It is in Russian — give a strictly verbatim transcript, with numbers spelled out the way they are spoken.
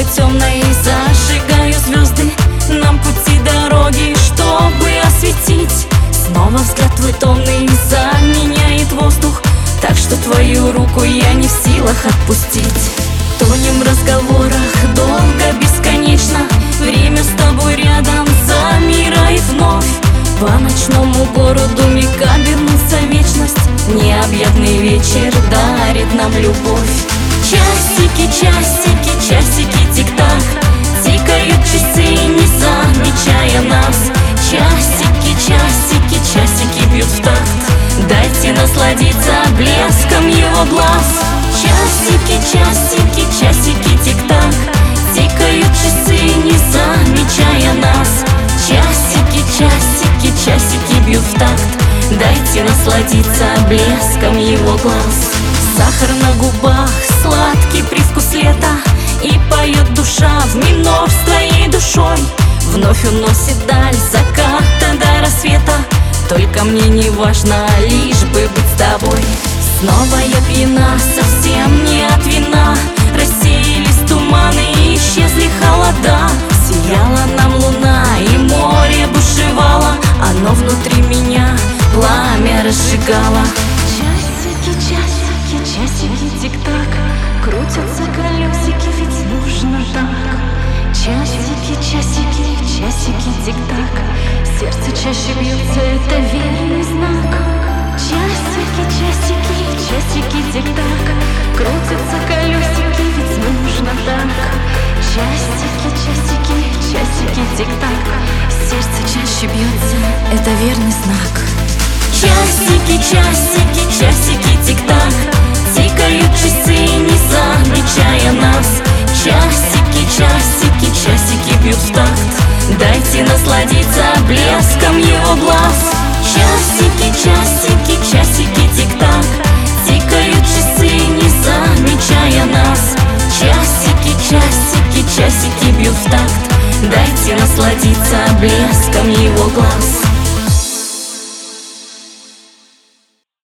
темной зажигаю звезды нам пути дороги, чтобы осветить. Снова взгляд твой томный заменяет воздух, так что твою руку я не в силах отпустить. Тонем в разговорах долго, бесконечно, время с тобой рядом замирает вновь. По ночному городу миг обернулся вечность, необъятный вечер дарит нам любовь. Часики, часики, часики, тик-так, тикают часы, не замечая нас. Часики, часики, часики бьют в такт, дайте насладиться блеском его глаз. Часики, часики, часики, тик-так, тикают часы, не замечая нас. Часики, часики, часики бьют в такт, дайте насладиться блеском его глаз. Сахар на губах, сладкий привкус лета, и поет душа в минор с твоей душой. Вновь уносит даль заката до рассвета, только мне не важно, лишь бы быть с тобой. Снова я пьяна, совсем не от вина, рассеялись туманы и исчезли холода. Сияла нам луна и море бушевало, оно внутри меня пламя разжигало. Часики, часики, часики, тик-так, крутятся колесики, ведь нужно так. Часики, часики, часики, тик-так, сердце чаще бьется, это верный знак. Часики, часики, часики, тик-так, крутятся колесики, ведь нужно так. Часики, часики, часики, тик-так, сердце чаще бьется, это верный знак. Часики, часики, часики, тик-так, тикают часы, не замечая нас. Часики, часики, часики бьют в такт, дайте насладиться блеском его глаз. Часики, часики, часики, тик-так, тикают часы, не замечая нас. Часики, часики, часики бьют в такт, дайте насладиться блеском его глаз.